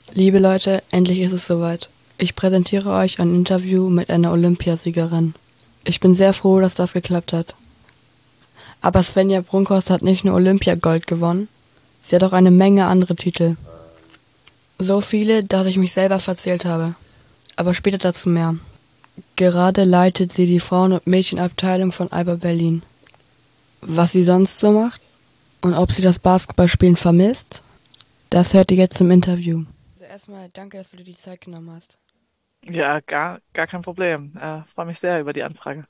Liebe Leute, endlich ist es soweit. Ich präsentiere euch ein Interview mit einer Olympiasiegerin. Ich bin sehr froh, dass das geklappt hat. Aber Svenja Brunkhorst hat nicht nur Olympiagold gewonnen, sie hat auch eine Menge andere Titel. So viele, dass ich mich selber verzählt habe. Aber später dazu mehr. Gerade leitet sie die Frauen- und Mädchenabteilung von Alba Berlin. Was sie sonst so macht und ob sie das Basketballspielen vermisst, das hört ihr jetzt im Interview. Also erstmal danke, dass du dir die Zeit genommen hast. Ja, gar kein Problem. Freue mich sehr über die Anfrage.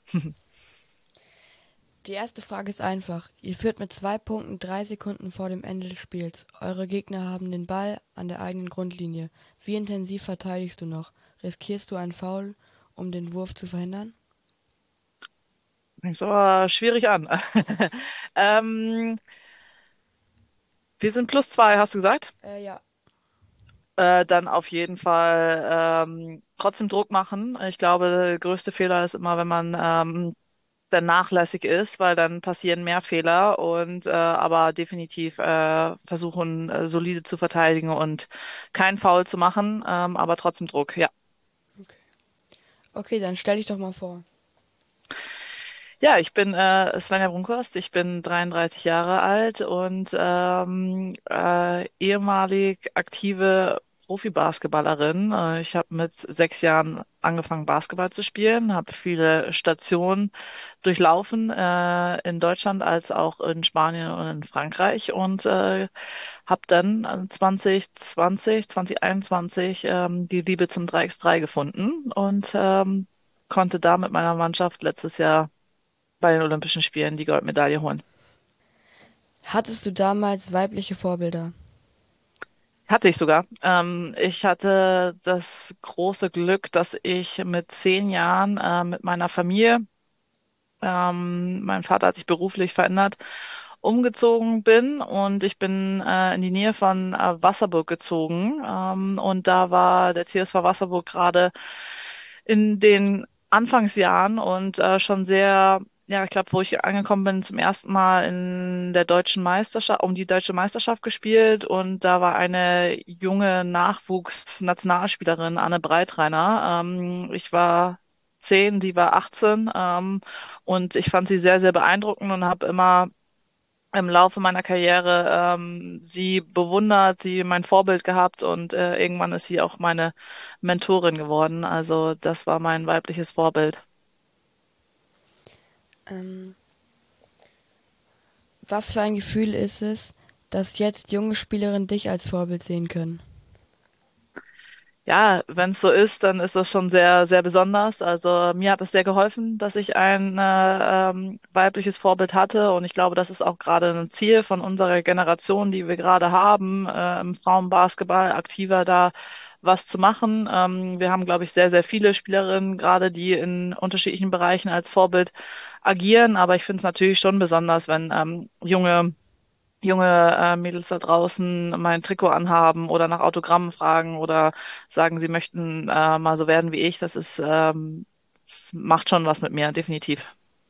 Die erste Frage ist einfach. Ihr führt mit 2 Punkten 3 Sekunden vor dem Ende des Spiels. Eure Gegner haben den Ball an der eigenen Grundlinie. Wie intensiv verteidigst du noch? Riskierst du einen Foul, um den Wurf zu verhindern? Fängst aber schwierig an. Ähm, Wir sind +2, hast du gesagt? Ja. Dann auf jeden Fall trotzdem Druck machen. Ich glaube, der größte Fehler ist immer, wenn man dann nachlässig ist, weil dann passieren mehr Fehler und aber definitiv versuchen, solide zu verteidigen und kein Foul zu machen, aber trotzdem Druck, ja. Okay. Okay, dann stell dich doch mal vor. Ja, ich bin Svenja Brunkhorst, ich bin 33 Jahre alt und ehemalig aktive Profi-Basketballerin. Ich habe mit 6 Jahren angefangen, Basketball zu spielen, habe viele Stationen durchlaufen, in Deutschland als auch in Spanien und in Frankreich und habe dann 2021 die Liebe zum 3x3 gefunden und konnte da mit meiner Mannschaft letztes Jahr bei den Olympischen Spielen die Goldmedaille holen. Hattest du damals weibliche Vorbilder? Hatte ich sogar. Ich hatte das große Glück, dass ich mit 10 Jahren mit meiner Familie, mein Vater hat sich beruflich verändert, umgezogen bin und ich bin in die Nähe von Wasserburg gezogen. Und da war der TSV Wasserburg gerade in den Anfangsjahren und schon sehr, ja, ich glaube, wo ich angekommen bin, zum ersten Mal in der deutschen Meisterschaft, um die deutsche Meisterschaft gespielt und da war eine junge Nachwuchsnationalspielerin, Anne Breitreiner. Ich war 10, sie war 18, und ich fand sie sehr, sehr beeindruckend und habe immer im Laufe meiner Karriere sie bewundert, sie mein Vorbild gehabt und irgendwann ist sie auch meine Mentorin geworden. Also das war mein weibliches Vorbild. Ähm, Was für ein Gefühl ist es, dass jetzt junge Spielerinnen dich als Vorbild sehen können? Ja, wenn es so ist, dann ist das schon sehr, sehr besonders. Also mir hat es sehr geholfen, dass ich ein weibliches Vorbild hatte und ich glaube, das ist auch gerade ein Ziel von unserer Generation, die wir gerade haben, im Frauenbasketball aktiver da was zu machen. Wir haben, glaube ich, sehr, sehr viele Spielerinnen gerade, die in unterschiedlichen Bereichen als Vorbild agieren, aber ich finde es natürlich schon besonders, wenn junge Mädels da draußen mein Trikot anhaben oder nach Autogrammen fragen oder sagen, sie möchten mal so werden wie ich. Das macht schon was mit mir, definitiv.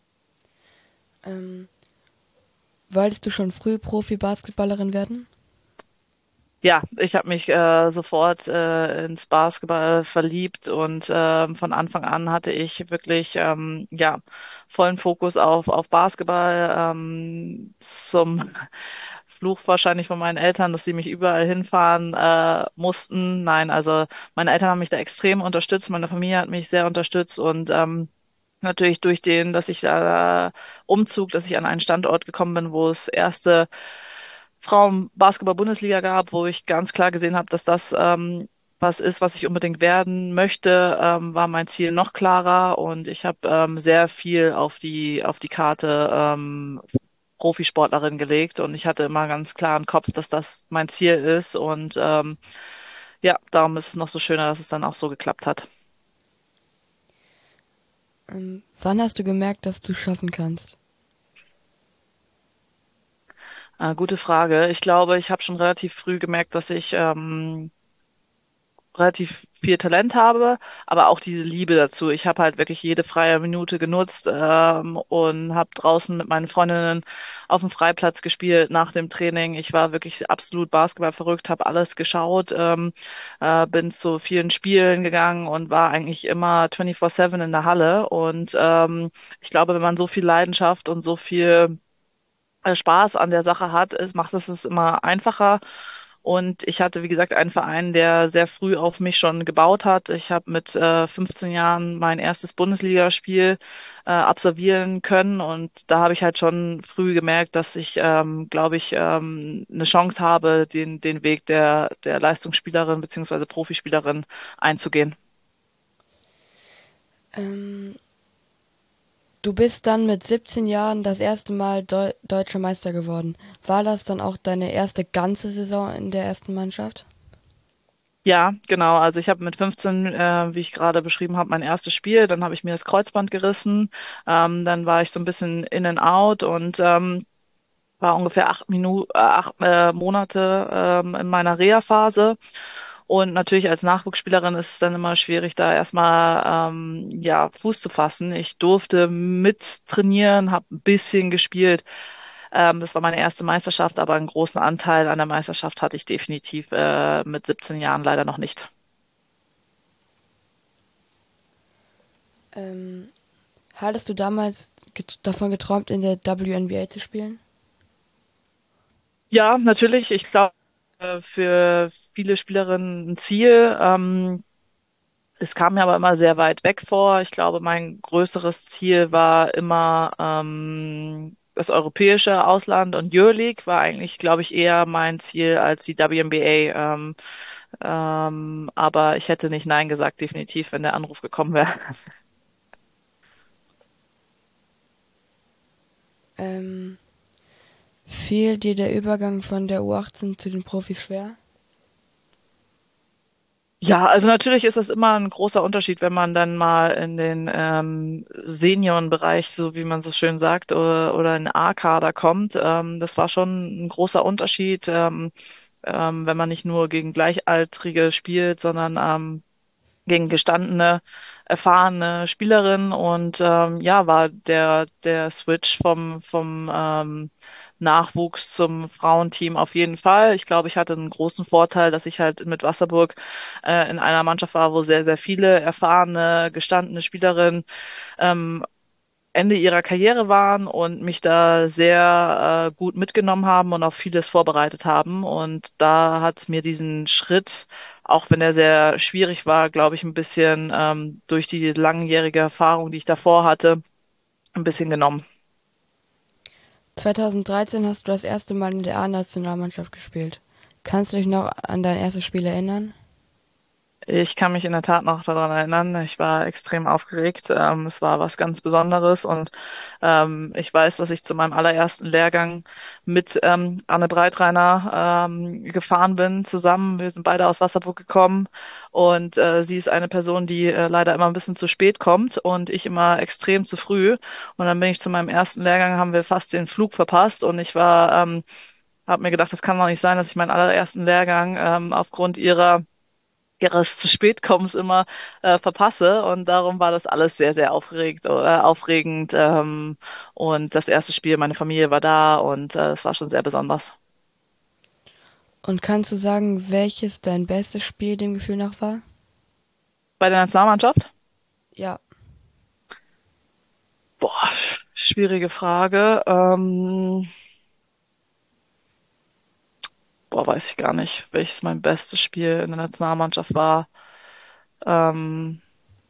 Ähm, Wolltest du schon früh Profi-Basketballerin werden? Ja, ich habe mich sofort ins Basketball verliebt und von Anfang an hatte ich wirklich ja vollen Fokus auf Basketball. Zum Fluch wahrscheinlich von meinen Eltern, dass sie mich überall hinfahren mussten. Nein, also meine Eltern haben mich da extrem unterstützt, meine Familie hat mich sehr unterstützt und natürlich durch den, dass ich da Umzug, dass ich an einen Standort gekommen bin, wo es erste Frauen-Basketball-Bundesliga gab, wo ich ganz klar gesehen habe, dass das was ist, was ich unbedingt werden möchte, war mein Ziel noch klarer und ich habe sehr viel auf die Karte Profisportlerin gelegt und ich hatte immer ganz klar im Kopf, dass das mein Ziel ist und ja, darum ist es noch so schöner, dass es dann auch so geklappt hat. Wann hast du gemerkt, dass du es schaffen kannst? Gute Frage. Ich glaube, ich habe schon relativ früh gemerkt, dass ich relativ viel Talent habe, aber auch diese Liebe dazu. Ich habe halt wirklich jede freie Minute genutzt und habe draußen mit meinen Freundinnen auf dem Freiplatz gespielt nach dem Training. Ich war wirklich absolut Basketball verrückt, habe alles geschaut, bin zu vielen Spielen gegangen und war eigentlich immer 24/7 in der Halle. Und ich glaube, wenn man so viel Leidenschaft und so viel Spaß an der Sache hat, macht es immer einfacher. Und ich hatte, wie gesagt, einen Verein, der sehr früh auf mich schon gebaut hat. Ich habe mit 15 Jahren mein erstes Bundesligaspiel absolvieren können. Und da habe ich halt schon früh gemerkt, dass ich, glaube ich, eine Chance habe, den Weg der Leistungsspielerin beziehungsweise Profispielerin einzugehen. Ähm, Du bist dann mit 17 Jahren das erste Mal deutscher Meister geworden. War das dann auch deine erste ganze Saison in der ersten Mannschaft? Ja, genau. Also ich habe mit 15, wie ich gerade beschrieben habe, mein erstes Spiel. Dann habe ich mir das Kreuzband gerissen. Dann war ich so ein bisschen in and out und war ungefähr 8 Monate in meiner Reha-Phase. Und natürlich als Nachwuchsspielerin ist es dann immer schwierig, da erstmal ja, Fuß zu fassen. Ich durfte mit trainieren, habe ein bisschen gespielt. Das war meine erste Meisterschaft, aber einen großen Anteil an der Meisterschaft hatte ich definitiv mit 17 Jahren leider noch nicht. Ähm, Hattest du damals davon geträumt, in der WNBA zu spielen? Ja, natürlich. Ich glaube, für viele Spielerinnen ein Ziel. Es kam mir aber immer sehr weit weg vor. Ich glaube, mein größeres Ziel war immer das europäische Ausland und Euroleague war eigentlich, glaube ich, eher mein Ziel als die WNBA. Aber ich hätte nicht Nein gesagt, definitiv, wenn der Anruf gekommen wäre. Ähm, Fiel dir der Übergang von der U18 zu den Profis schwer? Ja, also natürlich ist das immer ein großer Unterschied, wenn man dann mal in den Seniorenbereich, so wie man so schön sagt, oder in den A-Kader kommt. Das war schon ein großer Unterschied, wenn man nicht nur gegen Gleichaltrige spielt, sondern gegen gestandene, erfahrene Spielerin und ja, war der Switch vom Nachwuchs zum Frauenteam auf jeden Fall. Ich glaube, ich hatte einen großen Vorteil, dass ich halt mit Wasserburg in einer Mannschaft war, wo sehr, sehr viele erfahrene, gestandene Spielerinnen ähm, Ende ihrer Karriere waren und mich da sehr gut mitgenommen haben und auf vieles vorbereitet haben. Und da hat mir diesen Schritt, auch wenn er sehr schwierig war, glaube ich, ein bisschen durch die langjährige Erfahrung, die ich davor hatte, ein bisschen genommen. 2013 hast du das erste Mal in der A-Nationalmannschaft gespielt. Kannst du dich noch an dein erstes Spiel erinnern? Ich kann mich in der Tat noch daran erinnern. Ich war extrem aufgeregt. Es war was ganz Besonderes und ich weiß, dass ich zu meinem allerersten Lehrgang mit Anne Breitreiner gefahren bin zusammen. Wir sind beide aus Wasserburg gekommen und sie ist eine Person, die leider immer ein bisschen zu spät kommt und ich immer extrem zu früh. Und dann bin ich zu meinem ersten Lehrgang, haben wir fast den Flug verpasst und ich war, habe mir gedacht, das kann doch nicht sein, dass ich meinen allerersten Lehrgang aufgrund ihres zu spät kommens immer verpasse und darum war das alles sehr, sehr aufregend und das erste Spiel, meine Familie war da und es war schon sehr besonders. Und kannst du sagen, welches dein bestes Spiel dem Gefühl nach war? Bei der Nationalmannschaft? Ja. Boah, schwierige Frage. Boah, weiß ich gar nicht, welches mein bestes Spiel in der Nationalmannschaft war. Ähm,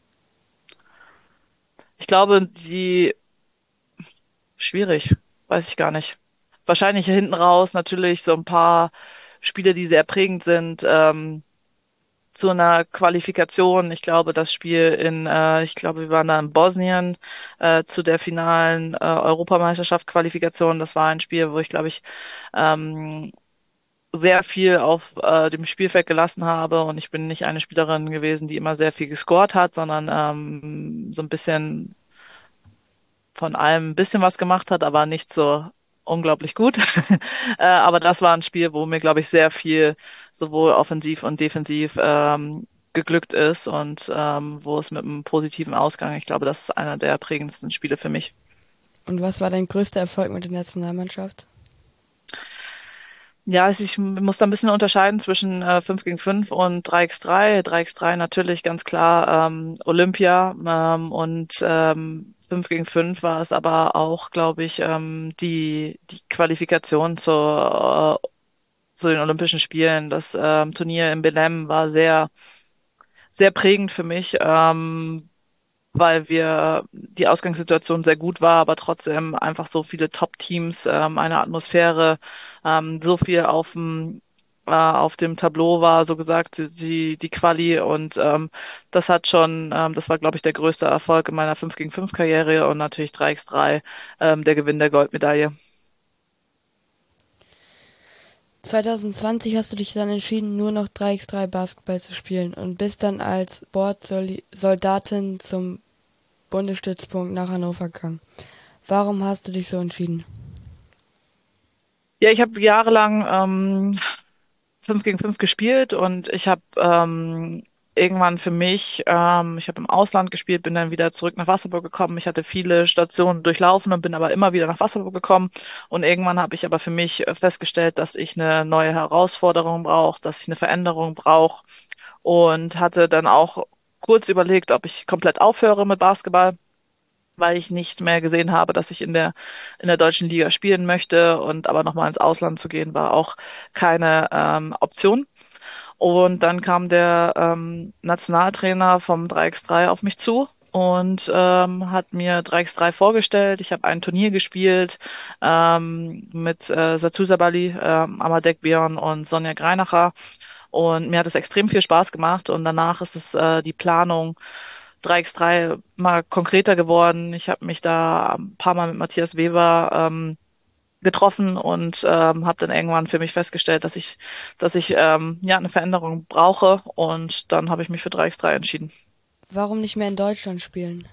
ich glaube, die schwierig, weiß ich gar nicht. Wahrscheinlich hinten raus natürlich so ein paar Spiele, die sehr prägend sind. Zu einer Qualifikation. Ich glaube, das Spiel ich glaube, wir waren da in Bosnien zu der finalen Europameisterschaft Qualifikation. Das war ein Spiel, wo ich, glaube ich, ähm, sehr viel auf dem Spielfeld gelassen habe und ich bin nicht eine Spielerin gewesen, die immer sehr viel gescored hat, sondern so ein bisschen von allem ein bisschen was gemacht hat, aber nicht so unglaublich gut. Aber das war ein Spiel, wo mir, glaube ich, sehr viel sowohl offensiv und defensiv geglückt ist und wo es mit einem positiven Ausgang, ich glaube, das ist einer der prägendsten Spiele für mich. Und was war dein größter Erfolg mit der Nationalmannschaft? Ja, also ich muss da ein bisschen unterscheiden zwischen 5 gegen 5 und 3x3. 3x3 natürlich ganz klar Olympia und 5 gegen 5 war es aber auch, glaube ich, die Qualifikation zu den Olympischen Spielen. Das Turnier in Belém war sehr prägend für mich, weil die Ausgangssituation sehr gut war, aber trotzdem einfach so viele Top-Teams, eine Atmosphäre, so viel auf dem Tableau war, so gesagt, die Quali und das war, glaube ich, der größte Erfolg in meiner 5 gegen 5 Karriere und natürlich 3x3, der Gewinn der Goldmedaille. 2020 hast du dich dann entschieden, nur noch 3x3 Basketball zu spielen und bist dann als Bordsoldatin zum Bundesstützpunkt nach Hannover gegangen. Warum hast du dich so entschieden? Ja, ich habe jahrelang 5 gegen 5 gespielt und ich habe irgendwann für mich, ich habe im Ausland gespielt, bin dann wieder zurück nach Wasserburg gekommen. Ich hatte viele Stationen durchlaufen und bin aber immer wieder nach Wasserburg gekommen. Und irgendwann habe ich aber für mich festgestellt, dass ich eine neue Herausforderung brauche, dass ich eine Veränderung brauche und hatte dann auch kurz überlegt, ob ich komplett aufhöre mit Basketball, weil ich nicht mehr gesehen habe, dass ich in der deutschen Liga spielen möchte und aber nochmal ins Ausland zu gehen, war auch keine Option. Und dann kam der Nationaltrainer vom 3x3 auf mich zu und hat mir 3x3 vorgestellt. Ich habe ein Turnier gespielt mit Satu Sabali, Amadek Björn und Sonja Greinacher. Und mir hat es extrem viel Spaß gemacht. Und danach ist es die Planung 3x3 mal konkreter geworden. Ich habe mich da ein paar Mal mit Matthias Weber getroffen und habe dann irgendwann für mich festgestellt, dass ich ja eine Veränderung brauche und dann habe ich mich für 3x3 entschieden. Warum nicht mehr in Deutschland spielen?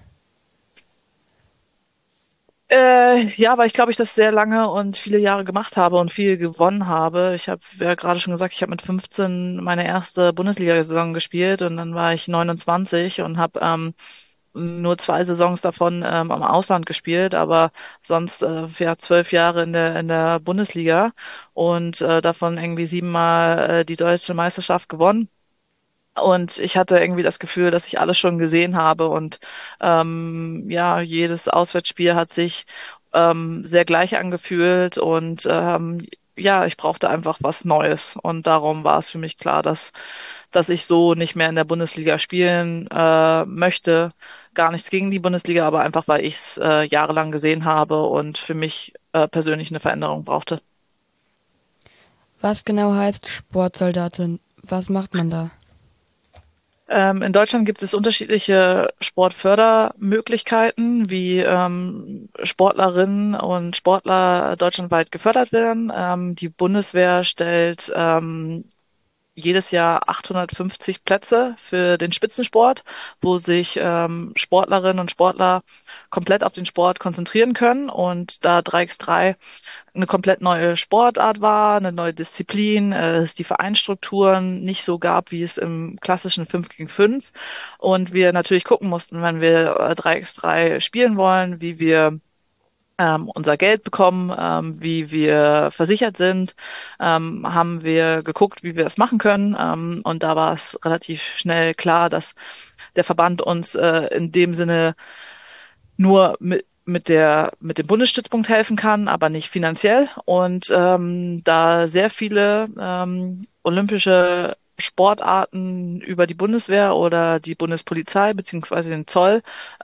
Ja, weil ich glaube, ich das sehr lange und viele Jahre gemacht habe und viel gewonnen habe. Ich habe ja gerade schon gesagt, ich habe mit 15 meine erste Bundesliga-Saison gespielt und dann war ich 29 und habe nur 2 Saisons davon im Ausland gespielt, aber sonst ja 12 Jahre in der Bundesliga und davon irgendwie 7-mal die deutsche Meisterschaft gewonnen. Und ich hatte irgendwie das Gefühl, dass ich alles schon gesehen habe und ja, jedes Auswärtsspiel hat sich sehr gleich angefühlt und ja, ich brauchte einfach was Neues und darum war es für mich klar, dass ich so nicht mehr in der Bundesliga spielen möchte. Gar nichts gegen die Bundesliga, aber einfach, weil ich es jahrelang gesehen habe und für mich persönlich eine Veränderung brauchte. Was genau heißt Sportsoldatin? Was macht man da? In Deutschland gibt es unterschiedliche Sportfördermöglichkeiten, wie Sportlerinnen und Sportler deutschlandweit gefördert werden. Die Bundeswehr stellt jedes Jahr 850 Plätze für den Spitzensport, wo sich Sportlerinnen und Sportler komplett auf den Sport konzentrieren können. Und da 3x3 eine komplett neue Sportart war, eine neue Disziplin, es die Vereinsstrukturen nicht so gab, wie es im klassischen 5 gegen 5. Und wir natürlich gucken mussten, wenn wir 3x3 spielen wollen, wie wir unser Geld bekommen, wie wir versichert sind, haben wir geguckt, wie wir das machen können. Und da war es relativ schnell klar, dass der Verband uns in dem Sinne nur mit dem Bundesstützpunkt helfen kann, aber nicht finanziell. Und da sehr viele olympische Sportarten über die Bundeswehr oder die Bundespolizei beziehungsweise den Zoll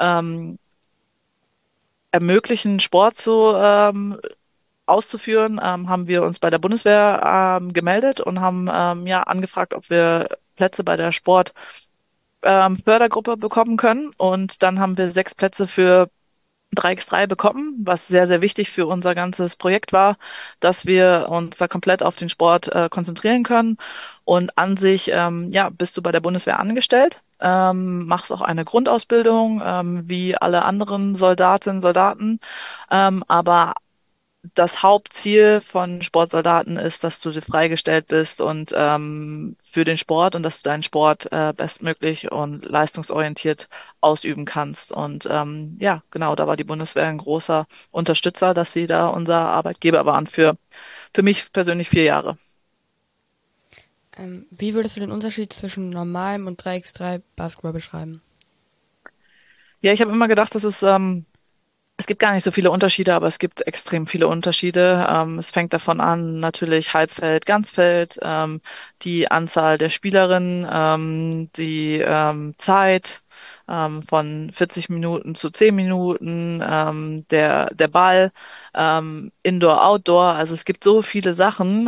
ermöglichen, Sport auszuführen, haben wir uns bei der Bundeswehr gemeldet und haben ja angefragt, ob wir Plätze bei der Sportfördergruppe bekommen können. Und dann haben wir 6 Plätze für 3x3 bekommen, was sehr, sehr wichtig für unser ganzes Projekt war, dass wir uns da komplett auf den Sport konzentrieren können. Und an sich, ja, bist du bei der Bundeswehr angestellt, machst auch eine Grundausbildung, wie alle anderen Soldatinnen, Soldaten, aber das Hauptziel von Sportsoldaten ist, dass du freigestellt bist und für den Sport und dass du deinen Sport bestmöglich und leistungsorientiert ausüben kannst. Und ja, genau, da war die Bundeswehr ein großer Unterstützer, dass sie da unser Arbeitgeber waren für mich persönlich 4 Jahre. Wie würdest du den Unterschied zwischen normalem und 3x3 Basketball beschreiben? Ja, ich habe immer gedacht, es gibt gar nicht so viele Unterschiede, aber es gibt extrem viele Unterschiede. Es fängt davon an, natürlich Halbfeld, Ganzfeld, die Anzahl der Spielerinnen, die Zeit von 40 Minuten zu 10 Minuten, der Ball, Indoor, Outdoor. Also es gibt so viele Sachen,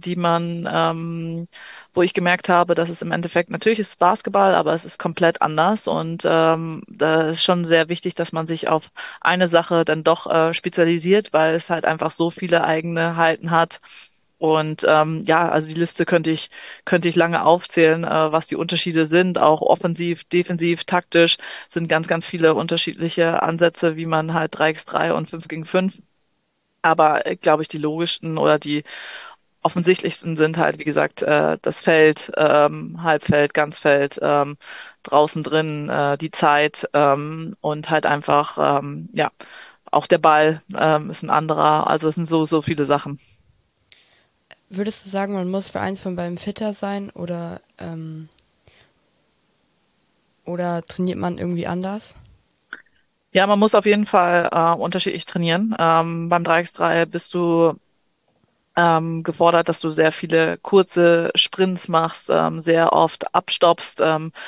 wo ich gemerkt habe, dass es im Endeffekt, natürlich ist es Basketball, aber es ist komplett anders und da ist schon sehr wichtig, dass man sich auf eine Sache dann doch spezialisiert, weil es halt einfach so viele Eigenheiten hat. Und ja, also die Liste könnte ich lange aufzählen, was die Unterschiede sind, auch offensiv, defensiv, taktisch sind ganz viele unterschiedliche Ansätze, wie man halt 3x3 und 5 gegen 5. Aber glaube ich, die logischsten oder die offensichtlichsten sind halt, wie gesagt, das Feld, Halbfeld, Ganzfeld, draußen drin, die Zeit und halt einfach, ja, auch der Ball ist ein anderer. Also es sind so viele Sachen. Würdest du sagen, man muss für eins von beiden fitter sein oder trainiert man irgendwie anders? Ja, man muss auf jeden Fall unterschiedlich trainieren. Beim 3x3 bist du gefordert, dass du sehr viele kurze Sprints machst, sehr oft abstoppst.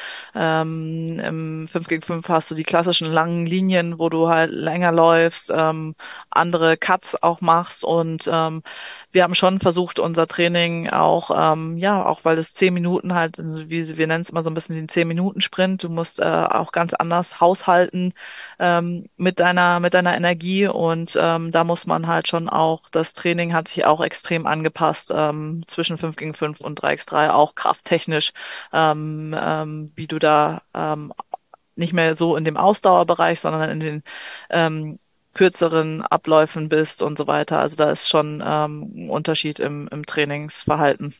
Im 5 gegen 5 hast du die klassischen langen Linien, wo du halt länger läufst, andere Cuts auch machst und wir haben schon versucht, unser Training auch, ja, auch weil es 10 Minuten halt, also wie wir nennen es immer so ein bisschen den 10 Minuten Sprint, du musst auch ganz anders haushalten mit deiner Energie und da muss man halt schon auch, das Training hat sich auch extrem angepasst zwischen 5 gegen 5 und 3x3 auch krafttechnisch, wie du da nicht mehr so in dem Ausdauerbereich, sondern in den ähm, kürzeren Abläufen bist und so weiter. Also da ist schon ein Unterschied im Trainingsverhalten.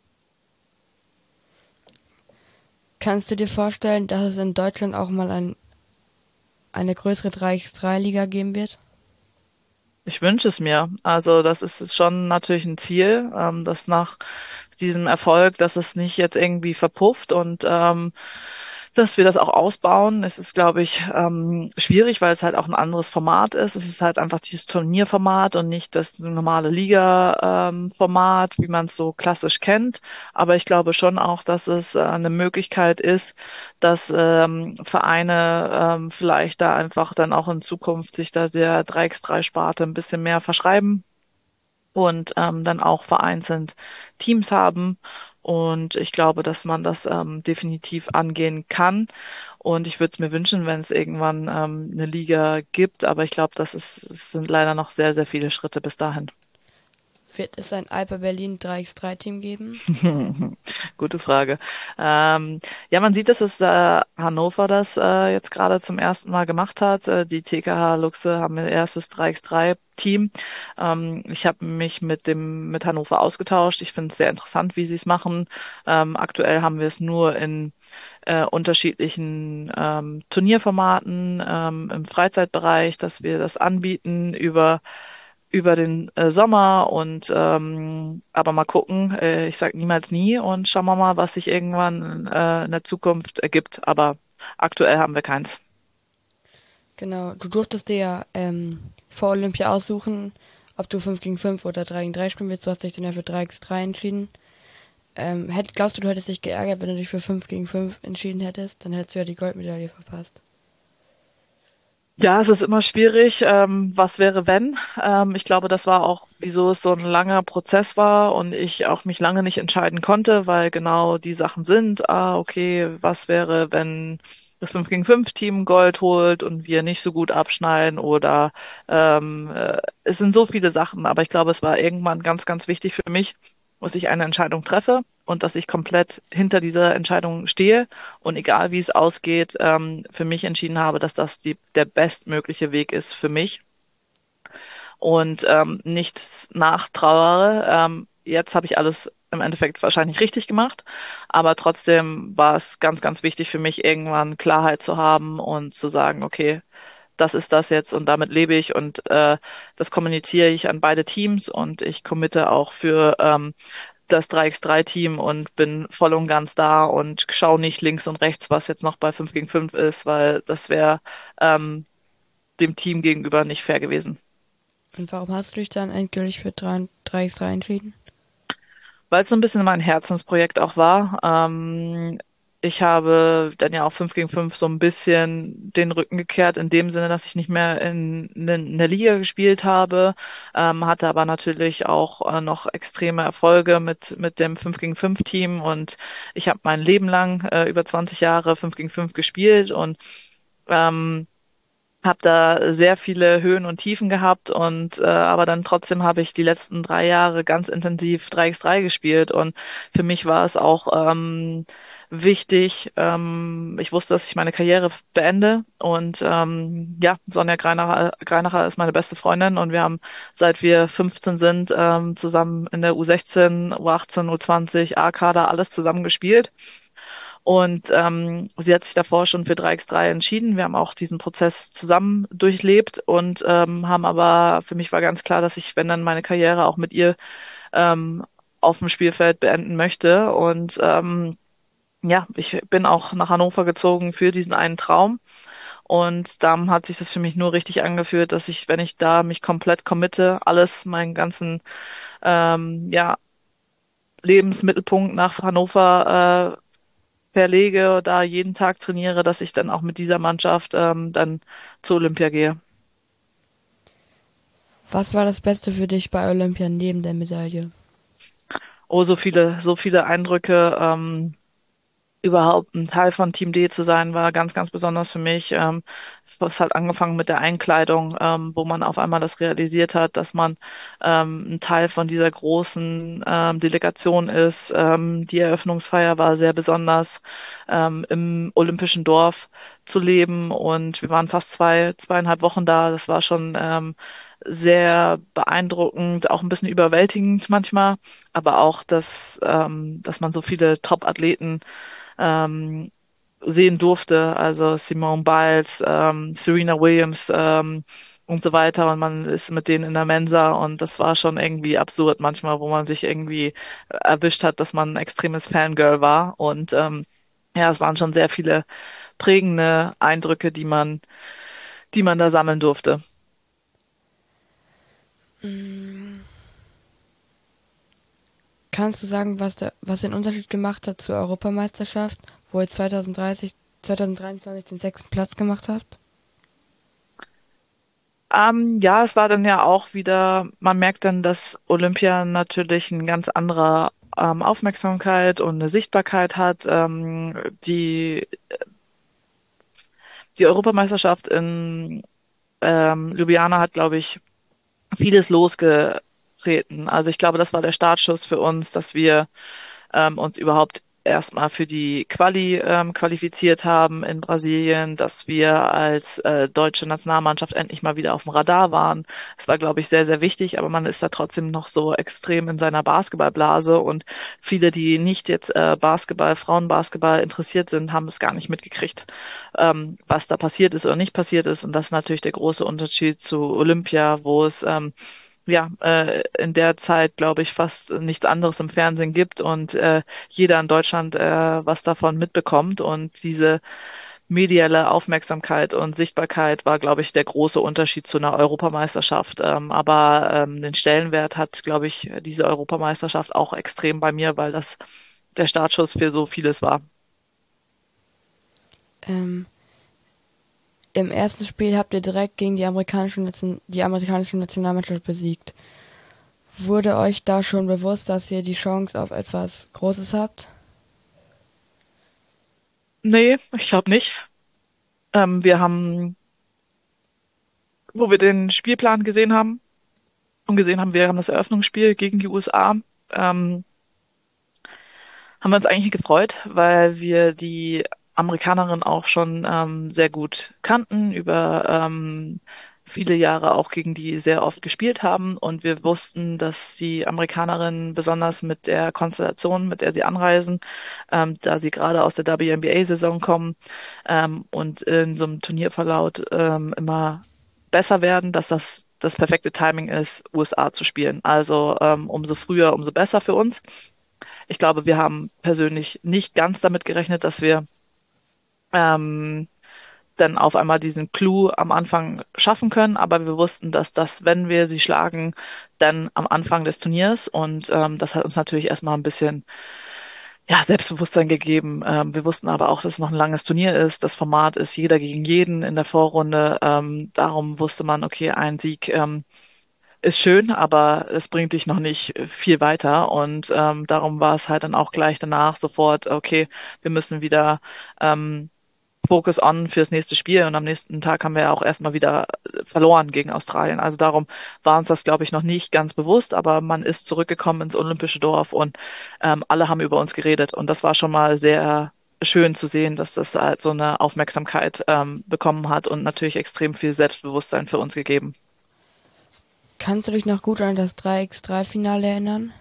Kannst du dir vorstellen, dass es in Deutschland auch mal eine größere 3x3-Liga geben wird? Ich wünsche es mir. Also das ist schon natürlich ein Ziel, dass nach diesem Erfolg, dass es nicht jetzt irgendwie verpufft und dass wir das auch ausbauen. Es ist, glaube ich, schwierig, weil es halt auch ein anderes Format ist. Es ist halt einfach dieses Turnierformat und nicht das normale Liga-Format, wie man es so klassisch kennt. Aber ich glaube schon auch, dass es eine Möglichkeit ist, dass Vereine vielleicht da einfach dann auch in Zukunft sich da der 3x3-Sparte ein bisschen mehr verschreiben und dann auch vereinzelt Teams haben. Und ich glaube, dass man das definitiv angehen kann. Und ich würde es mir wünschen, wenn es irgendwann eine Liga gibt. Aber ich glaube, es sind leider noch sehr viele Schritte bis dahin. Wird es ein Alba Berlin 3x3-Team geben? Gute Frage. Ja, man sieht, dass Hannover das jetzt gerade zum ersten Mal gemacht hat. Die TKH Luchse haben ihr erstes 3x3-Team. Ich habe mich mit Hannover ausgetauscht. Ich finde es sehr interessant, wie sie es machen. Aktuell haben wir es nur in unterschiedlichen Turnierformaten im Freizeitbereich, dass wir das anbieten über den Sommer und aber mal gucken. Ich sage niemals nie und schauen wir mal, was sich irgendwann in der Zukunft ergibt. Aber aktuell haben wir keins. Genau, du durftest dir ja vor Olympia aussuchen, ob du 5 gegen 5 oder 3 gegen 3 spielen willst. Du hast dich dann ja für 3x3 entschieden. Glaubst du, du hättest dich geärgert, wenn du dich für 5 gegen 5 entschieden hättest? Dann hättest du ja die Goldmedaille verpasst. Ja, es ist immer schwierig. Was wäre, wenn? Ich glaube, das war auch, wieso es so ein langer Prozess war und ich auch mich lange nicht entscheiden konnte, weil genau die Sachen sind. Okay, was wäre, wenn das 5 gegen 5 Team Gold holt und wir nicht so gut abschneiden oder es sind so viele Sachen, aber ich glaube, es war irgendwann ganz wichtig für mich, dass ich eine Entscheidung treffe und dass ich komplett hinter dieser Entscheidung stehe und egal wie es ausgeht, für mich entschieden habe, dass das der bestmögliche Weg ist für mich. und nichts nachtrauere. Jetzt habe ich alles im Endeffekt wahrscheinlich richtig gemacht, aber trotzdem war es ganz, ganz wichtig für mich, irgendwann Klarheit zu haben und zu sagen, okay, das ist das jetzt und damit lebe ich und das kommuniziere ich an beide Teams und ich committe auch für das 3x3-Team und bin voll und ganz da und schaue nicht links und rechts, was jetzt noch bei 5 gegen 5 ist, weil das wäre ähm, dem Team gegenüber nicht fair gewesen. Und warum hast du dich dann endgültig für 3x3 entschieden? Weil es so ein bisschen mein Herzensprojekt auch war. Ich habe dann ja auch 5 gegen 5 so ein bisschen den Rücken gekehrt, in dem Sinne, dass ich nicht mehr in der Liga gespielt habe, hatte aber natürlich auch noch extreme Erfolge mit dem 5 gegen 5 Team und ich habe mein Leben lang über 20 Jahre 5 gegen 5 gespielt und ähm, habe da sehr viele Höhen und Tiefen gehabt und aber dann trotzdem habe ich die letzten 3 Jahre ganz intensiv 3x3 gespielt und für mich war es auch wichtig. Ich wusste, dass ich meine Karriere beende und ja, Sonja Greinacher ist meine beste Freundin und wir haben seit wir 15 sind zusammen in der U16, U18, U20, A-Kader alles zusammen gespielt. Und sie hat sich davor schon für 3x3 entschieden. Wir haben auch diesen Prozess zusammen durchlebt und haben aber, für mich war ganz klar, dass ich, wenn dann meine Karriere auch mit ihr ähm, auf dem Spielfeld beenden möchte. Und ja, ich bin auch nach Hannover gezogen für diesen einen Traum. Und dann hat sich das für mich nur richtig angefühlt, dass ich, wenn ich da mich komplett committe, alles, meinen ganzen ja, Lebensmittelpunkt nach Hannover verlege, da jeden Tag trainiere, dass ich dann auch mit dieser Mannschaft dann zur Olympia gehe. Was war das Beste für dich bei Olympia neben der Medaille? Oh, so viele Eindrücke. Überhaupt ein Teil von Team D zu sein, war ganz, ganz besonders für mich. Es hat angefangen mit der Einkleidung, wo man auf einmal das realisiert hat, dass man ein Teil von dieser großen Delegation ist. Die Eröffnungsfeier war sehr besonders, im Olympischen Dorf zu leben und wir waren fast 2,5 Wochen da. Das war schon sehr beeindruckend, auch ein bisschen überwältigend manchmal, aber auch, dass man so viele Top-Athleten ähm, sehen durfte. Also Simone Biles, Serena Williams und so weiter. Und man ist mit denen in der Mensa und das war schon irgendwie absurd manchmal, wo man sich irgendwie erwischt hat, dass man ein extremes Fangirl war. Und ja, es waren schon sehr viele prägende Eindrücke, die man da sammeln durfte. Kannst du sagen, was den Unterschied gemacht hat zur Europameisterschaft, wo ihr 2023 den 6. Platz gemacht habt? Ja, es war dann ja auch wieder, man merkt dann, dass Olympia natürlich ein ganz anderer Aufmerksamkeit und eine Sichtbarkeit hat. Die Europameisterschaft in Ljubljana hat, glaube ich, vieles losgetreten. Also ich glaube, das war der Startschuss für uns, dass wir uns überhaupt erstmal für die Quali qualifiziert haben in Brasilien, dass wir als deutsche Nationalmannschaft endlich mal wieder auf dem Radar waren. Es war, glaube ich, sehr, sehr wichtig, aber man ist da trotzdem noch so extrem in seiner Basketballblase und viele, die nicht jetzt Frauenbasketball interessiert sind, haben es gar nicht mitgekriegt, was da passiert ist oder nicht passiert ist. Und das ist natürlich der große Unterschied zu Olympia, wo es ja, in der Zeit, glaube ich, fast nichts anderes im Fernsehen gibt und jeder in Deutschland was davon mitbekommt. Und diese mediale Aufmerksamkeit und Sichtbarkeit war, glaube ich, der große Unterschied zu einer Europameisterschaft. Aber den Stellenwert hat, glaube ich, diese Europameisterschaft auch extrem bei mir, weil das der Startschuss für so vieles war. Ähm, Im ersten Spiel habt ihr direkt gegen die amerikanische Nationalmannschaft besiegt. Wurde euch da schon bewusst, dass ihr die Chance auf etwas Großes habt? Nee, ich glaube nicht. Wir haben, wo wir den Spielplan gesehen haben, und gesehen haben, wir haben das Eröffnungsspiel gegen die USA, ähm, haben wir uns eigentlich gefreut, weil wir die Amerikanerin auch schon sehr gut kannten über viele Jahre auch gegen die sehr oft gespielt haben und wir wussten, dass die Amerikanerinnen besonders mit der Konstellation, mit der sie anreisen, da sie gerade aus der WNBA-Saison kommen und in so einem Turnierverlauf immer besser werden, dass das perfekte Timing ist, USA zu spielen. Also umso früher, umso besser für uns. Ich glaube, wir haben persönlich nicht ganz damit gerechnet, dass wir ähm, dann auf einmal diesen Clou am Anfang schaffen können, aber wir wussten, dass das, wenn wir sie schlagen, dann am Anfang des Turniers und das hat uns natürlich erstmal ein bisschen ja, Selbstbewusstsein gegeben. Wir wussten aber auch, dass es noch ein langes Turnier ist. Das Format ist jeder gegen jeden in der Vorrunde. Darum wusste man, okay, ein Sieg ist schön, aber es bringt dich noch nicht viel weiter. Und darum war es halt dann auch gleich danach sofort, okay, wir müssen wieder Focus on fürs nächste Spiel. Und am nächsten Tag haben wir ja auch erstmal wieder verloren gegen Australien. Also darum war uns das, glaube ich, noch nicht ganz bewusst, aber man ist zurückgekommen ins Olympische Dorf und alle haben über uns geredet. Und das war schon mal sehr schön zu sehen, dass das halt so eine Aufmerksamkeit bekommen hat und natürlich extrem viel Selbstbewusstsein für uns gegeben. Kannst du dich noch gut an das 3x3-Finale erinnern?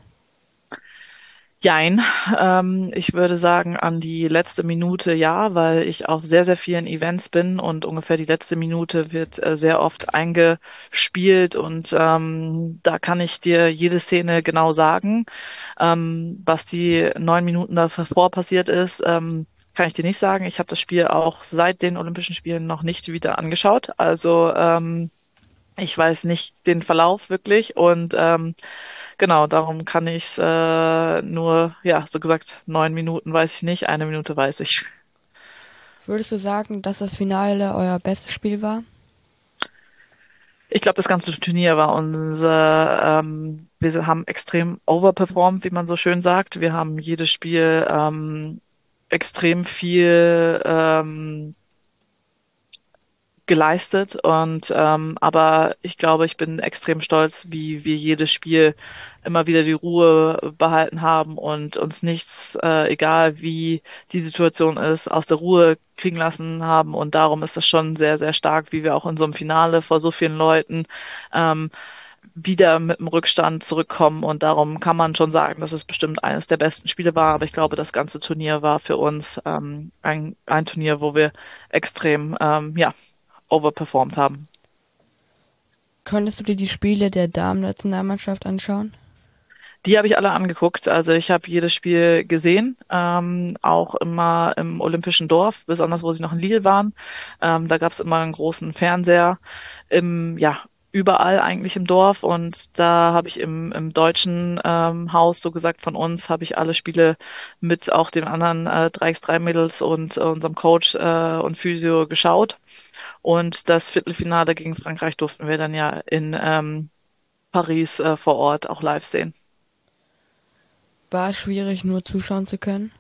Jein, ich würde sagen an die letzte Minute ja, weil ich auf sehr, sehr vielen Events bin und ungefähr die letzte Minute wird sehr oft eingespielt und da kann ich dir jede Szene genau sagen. Was die 9 Minuten davor passiert ist, kann ich dir nicht sagen. Ich habe das Spiel auch seit den Olympischen Spielen noch nicht wieder angeschaut. Also ich weiß nicht den Verlauf wirklich und genau, darum kann ich nur, ja, so gesagt, 9 Minuten weiß ich nicht, eine Minute weiß ich. Würdest du sagen, dass das Finale euer bestes Spiel war? Ich glaube, das ganze Turnier war wir haben extrem overperformed, wie man so schön sagt. Wir haben jedes Spiel extrem viel geleistet und aber ich glaube, ich bin extrem stolz, wie wir jedes Spiel immer wieder die Ruhe behalten haben und uns nichts, egal wie die Situation ist, aus der Ruhe kriegen lassen haben und darum ist das schon sehr, sehr stark, wie wir auch in so einem Finale vor so vielen Leuten ähm, wieder mit dem Rückstand zurückkommen und darum kann man schon sagen, dass es bestimmt eines der besten Spiele war, aber ich glaube, das ganze Turnier war für uns ein Turnier, wo wir extrem ja overperformed haben. Konntest du dir die Spiele der Damen-Nationalmannschaft anschauen? Die habe ich alle angeguckt. Also ich habe jedes Spiel gesehen, auch immer im Olympischen Dorf, besonders wo sie noch in Lille waren. Da gab es immer einen großen Fernseher ja, überall eigentlich im Dorf. Und da habe ich im deutschen Haus, so gesagt von uns, habe ich alle Spiele mit auch den anderen 3x3-Mädels und unserem Coach und Physio geschaut. Und das Viertelfinale gegen Frankreich durften wir dann ja in Paris vor Ort auch live sehen. War es schwierig, nur zuschauen zu können?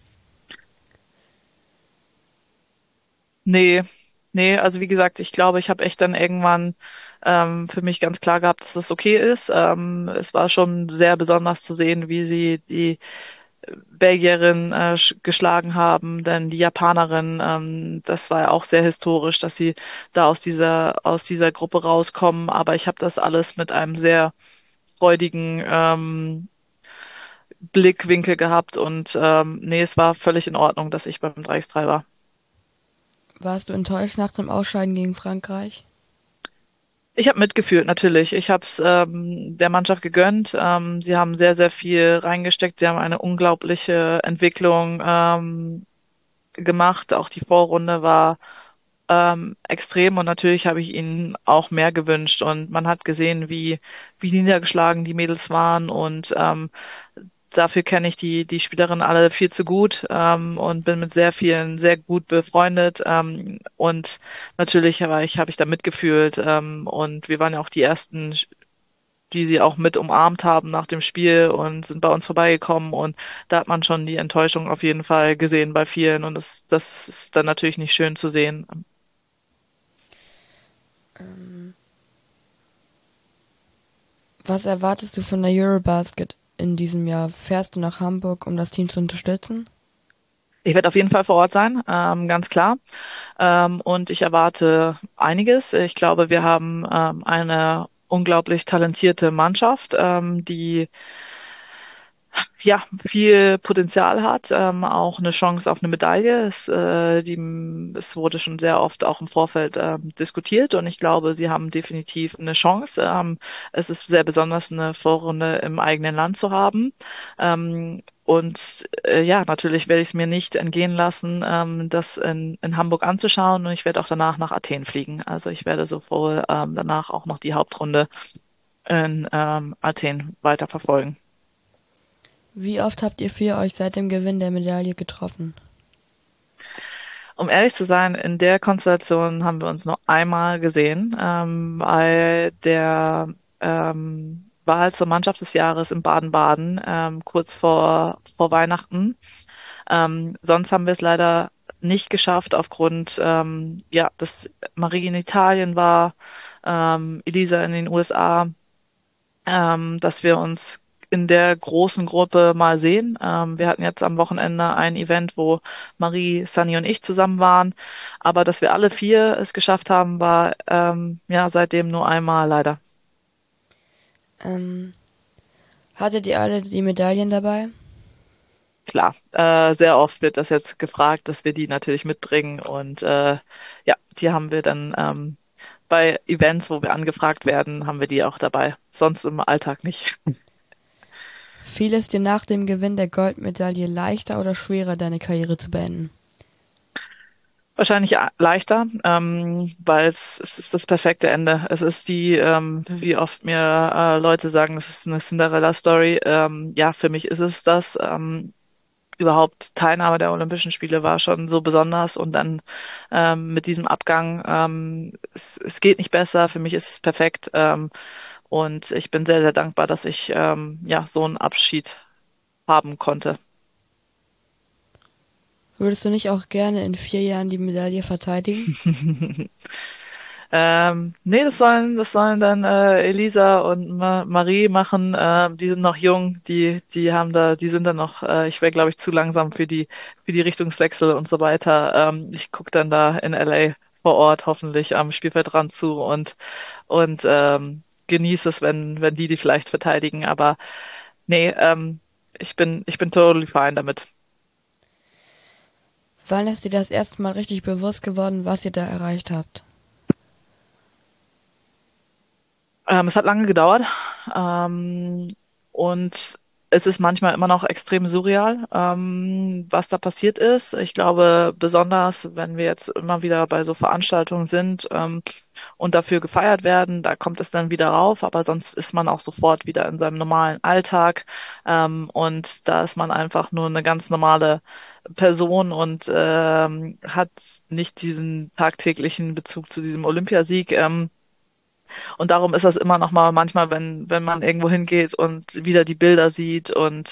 Nee, nee, also wie gesagt, ich glaube, ich habe echt dann irgendwann für mich ganz klar gehabt, dass das okay ist. Es war schon sehr besonders zu sehen, wie sie die Belgierin geschlagen haben, denn die Japanerin, das war ja auch sehr historisch, dass sie da aus dieser Gruppe rauskommen. Aber ich habe das alles mit einem sehr freudigen Blickwinkel gehabt und nee, es war völlig in Ordnung, dass ich beim 3x3 war. Warst du enttäuscht nach dem Ausscheiden gegen Frankreich? Ich habe mitgefühlt, natürlich. Ich habe es der Mannschaft gegönnt. Sie haben sehr, sehr viel reingesteckt. Sie haben eine unglaubliche Entwicklung gemacht. Auch die Vorrunde war extrem und natürlich habe ich ihnen auch mehr gewünscht. Und man hat gesehen, wie niedergeschlagen die Mädels waren und dafür kenne ich die Spielerinnen alle viel zu gut und bin mit sehr vielen sehr gut befreundet. Und natürlich habe ich da mitgefühlt. Und wir waren ja auch die ersten, die sie auch mit umarmt haben nach dem Spiel und sind bei uns vorbeigekommen. Und da hat man schon die Enttäuschung auf jeden Fall gesehen bei vielen. Und das ist dann natürlich nicht schön zu sehen. Was erwartest du von der Eurobasket in diesem Jahr? Fährst du nach Hamburg, um das Team zu unterstützen? Ich werde auf jeden Fall vor Ort sein, ganz klar. Und ich erwarte einiges. Ich glaube, wir haben eine unglaublich talentierte Mannschaft, die ja viel Potenzial hat, auch eine Chance auf eine Medaille. Es wurde schon sehr oft auch im Vorfeld diskutiert und ich glaube, sie haben definitiv eine Chance. Es ist sehr besonders, eine Vorrunde im eigenen Land zu haben. Ja, natürlich werde ich es mir nicht entgehen lassen, das in Hamburg anzuschauen und ich werde auch danach nach Athen fliegen. Also ich werde sowohl danach auch noch die Hauptrunde in Athen weiter verfolgen. Wie oft habt ihr vier euch seit dem Gewinn der Medaille getroffen? Um ehrlich zu sein, in der Konstellation haben wir uns nur einmal gesehen, bei der Wahl zur Mannschaft des Jahres in Baden-Baden, kurz vor Weihnachten. Sonst haben wir es leider nicht geschafft, aufgrund, ja, dass Marie in Italien war, Elisa in den USA, dass wir uns in der großen Gruppe mal sehen. Wir hatten jetzt am Wochenende ein Event, wo Marie, Sunny und ich zusammen waren. Aber dass wir alle vier es geschafft haben, war ja seitdem nur einmal leider. Ähm, Hattet ihr alle die Medaillen dabei? Klar, sehr oft wird das jetzt gefragt, dass wir die natürlich mitbringen. Und ja, die haben wir dann bei Events, wo wir angefragt werden, haben wir die auch dabei. Sonst im Alltag nicht. Fiel es dir nach dem Gewinn der Goldmedaille leichter oder schwerer, deine Karriere zu beenden? Wahrscheinlich leichter, weil es ist das perfekte Ende. Es ist wie oft mir Leute sagen, es ist eine Cinderella-Story. Ja, für mich ist es das. Überhaupt Teilnahme der Olympischen Spiele war schon so besonders und dann mit diesem Abgang, es geht nicht besser. Für mich ist es perfekt. Und ich bin sehr, sehr dankbar, dass ich ja so einen Abschied haben konnte. Würdest du nicht auch gerne in 4 Jahren die Medaille verteidigen? Nee, das sollen dann Elisa und Marie machen. Die sind noch jung, die sind dann noch, ich wäre, glaube ich, zu langsam für die Richtungswechsel und so weiter. Ich gucke dann da in LA vor Ort hoffentlich am Spielfeldrand zu und genieße es, wenn die vielleicht verteidigen. Aber nee, ich bin totally fine damit. Wann ist dir das erste Mal richtig bewusst geworden, was ihr da erreicht habt? Es hat lange gedauert. Ähm, und es ist manchmal immer noch extrem surreal, was da passiert ist. Ich glaube, besonders wenn wir jetzt immer wieder bei so Veranstaltungen sind, und dafür gefeiert werden, da kommt es dann wieder rauf, aber sonst ist man auch sofort wieder in seinem normalen Alltag, und da ist man einfach nur eine ganz normale Person und hat nicht diesen tagtäglichen Bezug zu diesem Olympiasieg. Und darum ist das immer noch mal manchmal, wenn man irgendwo hingeht und wieder die Bilder sieht und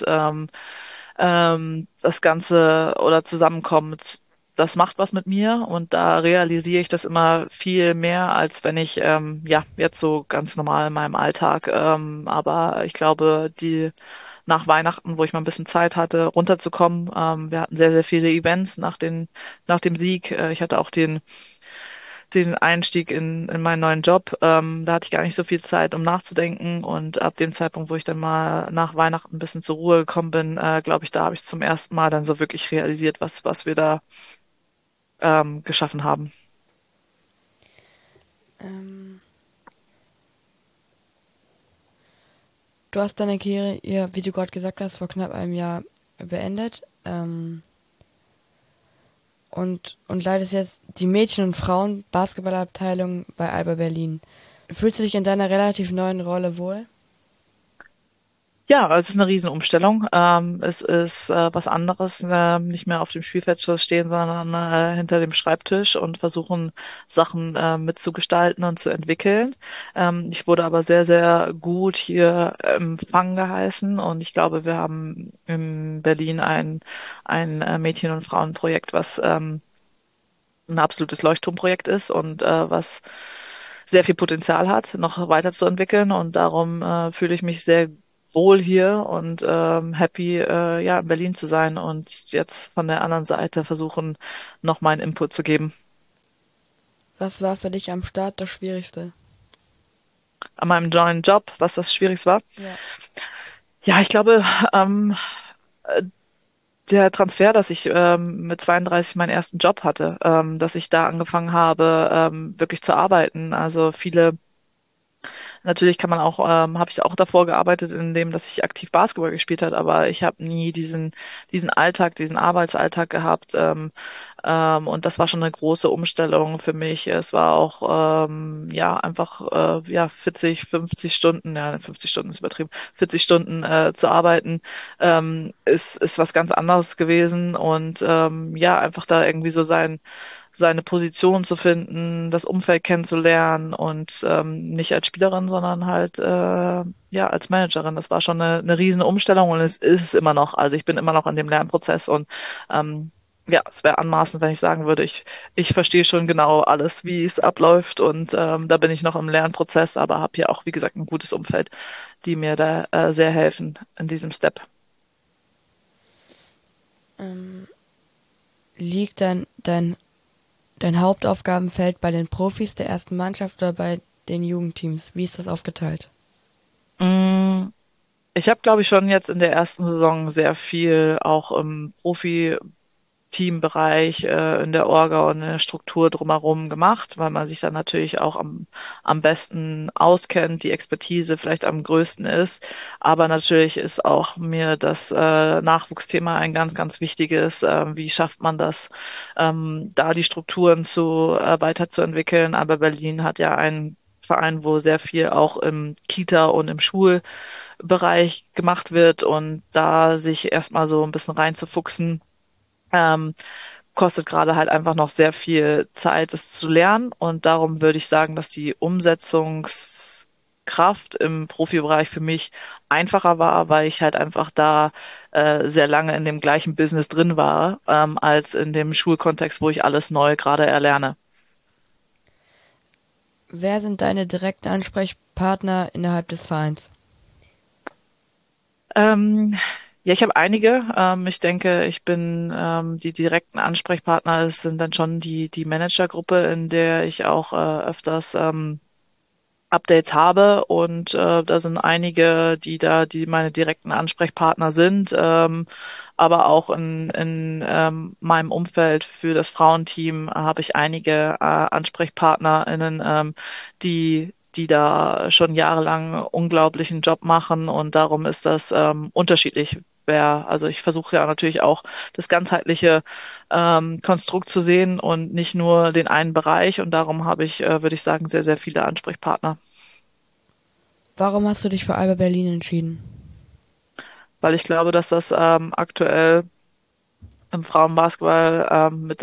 das Ganze oder zusammenkommt, das macht was mit mir und da realisiere ich das immer viel mehr, als wenn ich ja jetzt so ganz normal in meinem Alltag. Aber ich glaube, die nach Weihnachten, wo ich mal ein bisschen Zeit hatte, runterzukommen. Wir hatten sehr, sehr viele Events nach dem Sieg. Ich hatte auch den Einstieg in meinen neuen Job. Da hatte ich gar nicht so viel Zeit, um nachzudenken. Und ab dem Zeitpunkt, wo ich dann mal nach Weihnachten ein bisschen zur Ruhe gekommen bin, glaube ich, da habe ich zum ersten Mal dann so wirklich realisiert, was wir da geschaffen haben. Ähm, Du hast deine Karriere, ja, wie du gerade gesagt hast, vor knapp einem Jahr beendet. Und leitest jetzt die Mädchen- und Frauen-Basketballabteilung bei Alba Berlin. Fühlst du dich in deiner relativ neuen Rolle wohl? Ja, es ist eine Riesenumstellung. Es ist was anderes, nicht mehr auf dem Spielfeld zu stehen, sondern hinter dem Schreibtisch und versuchen, Sachen mitzugestalten und zu entwickeln. Ich wurde aber sehr, sehr gut hier empfangen geheißen und ich glaube, wir haben in Berlin ein Mädchen- und Frauenprojekt, was ein absolutes Leuchtturmprojekt ist und was sehr viel Potenzial hat, noch weiterzuentwickeln. Und darum fühle ich mich sehr wohl hier und happy, ja, in Berlin zu sein und jetzt von der anderen Seite versuchen, noch meinen Input zu geben. Was war für dich am Start das Schwierigste? An meinem neuen Job, was das Schwierigste war. Ja. Ja, ich glaube, ähm, der Transfer, dass ich mit 32 meinen ersten Job hatte, dass ich da angefangen habe, wirklich zu arbeiten. Also viele. Natürlich kann man auch, habe ich auch davor gearbeitet, in dem, dass ich aktiv Basketball gespielt habe, aber ich habe nie diesen Alltag, diesen Arbeitsalltag gehabt. Und das war schon eine große Umstellung für mich. Es war auch, ja, einfach, ja, 40, 50 Stunden, ja, 50 Stunden ist übertrieben, 40 Stunden zu arbeiten, ist was ganz anderes gewesen und ja, einfach da irgendwie so seine Position zu finden, das Umfeld kennenzulernen und nicht als Spielerin, sondern halt ja als Managerin. Das war schon eine riesen Umstellung und es ist es immer noch. Also ich bin immer noch in dem Lernprozess und ja, es wäre anmaßend, wenn ich sagen würde, ich verstehe schon genau alles, wie es abläuft und da bin ich noch im Lernprozess, aber habe hier auch, wie gesagt, ein gutes Umfeld, die mir da sehr helfen in diesem Step. Ähm, liegt dein Hauptaufgabenfeld bei den Profis der ersten Mannschaft oder bei den Jugendteams? Wie ist das aufgeteilt? Mm, Ich habe, glaube ich, schon jetzt in der ersten Saison sehr viel auch im Profi-Teambereich, in der Orga und in der Struktur drumherum gemacht, weil man sich dann natürlich auch am besten auskennt, die Expertise vielleicht am größten ist. Aber natürlich ist auch mir das Nachwuchsthema ein ganz, ganz wichtiges. Wie schafft man das, da die Strukturen weiterzuentwickeln? Aber Berlin hat ja einen Verein, wo sehr viel auch im Kita und im Schulbereich gemacht wird und da sich erstmal so ein bisschen reinzufuchsen, ähm, kostet gerade halt einfach noch sehr viel Zeit, es zu lernen und darum würde ich sagen, dass die Umsetzungskraft im Profibereich für mich einfacher war, weil ich halt einfach da sehr lange in dem gleichen Business drin war, als in dem Schulkontext, wo ich alles neu gerade erlerne. Wer sind deine direkten Ansprechpartner innerhalb des Vereins? Ähm, ja, ich habe einige. Ich denke, ich bin die direkten Ansprechpartner. Es sind dann schon die Managergruppe, in der ich auch öfters Updates habe und da sind einige, die meine direkten Ansprechpartner sind, aber auch in meinem Umfeld für das Frauenteam habe ich einige AnsprechpartnerInnen, die da schon jahrelang unglaublichen Job machen und darum ist das unterschiedlich. Also ich versuche ja natürlich auch das ganzheitliche Konstrukt zu sehen und nicht nur den einen Bereich. Und darum habe ich, würde ich sagen, sehr, sehr viele Ansprechpartner, Warum hast du dich für Alba Berlin entschieden? weil ich glaube, dass das aktuell im Frauenbasketball mit